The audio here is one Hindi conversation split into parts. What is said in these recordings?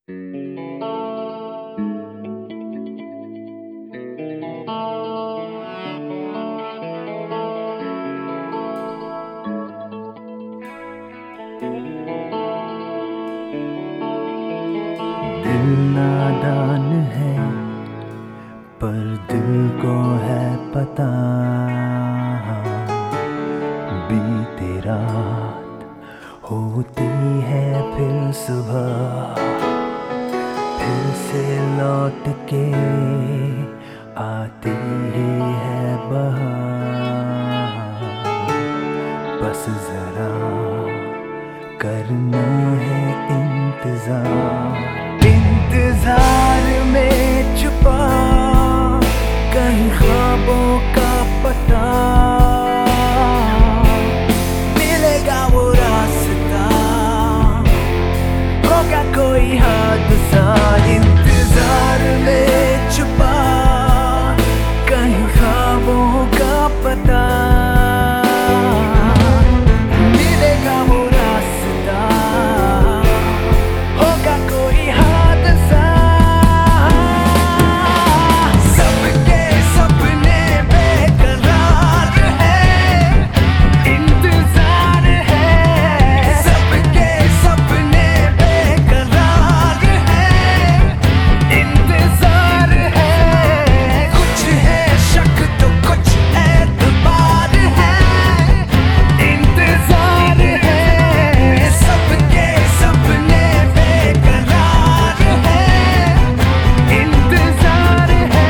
दिल नादान है पर दिल को है पता, बीती रात होती है फिर सुबह, फिर से लौट के आती ही है बहार। बस जरा करना है इंतजार में छुपा कहीं ख्वाबों का पता, मिलेगा वो रास्ता, होगा कोई हादसा। इंतजार में छुपा कहीं ख्वाबों का पता, मिलेगा वो रास्ता, होगा कोई हादसा। सबके सपने बेकरार है, इंतजार है। सबके सपने बेकरार है, इंतजार है। कुछ है शक तो कुछ एतबार है, इंतजार है। सबके सपने बेकरार है, इंतजार है।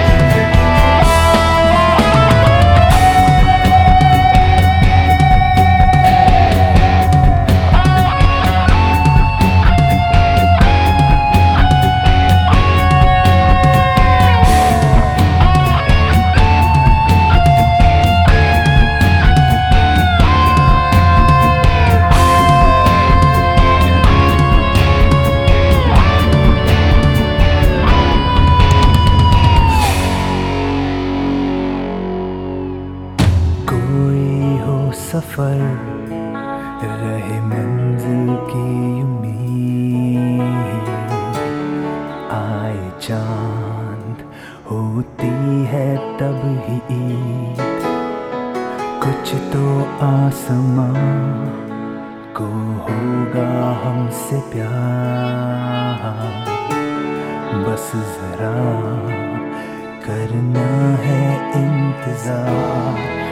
कोई हो सफर रहे मंजिल की उम्मीद, आए चांद होती है तब ही ईद। कुछ तो आसमां को होगा हमसे प्यार, बस जरा करना है इंतजार।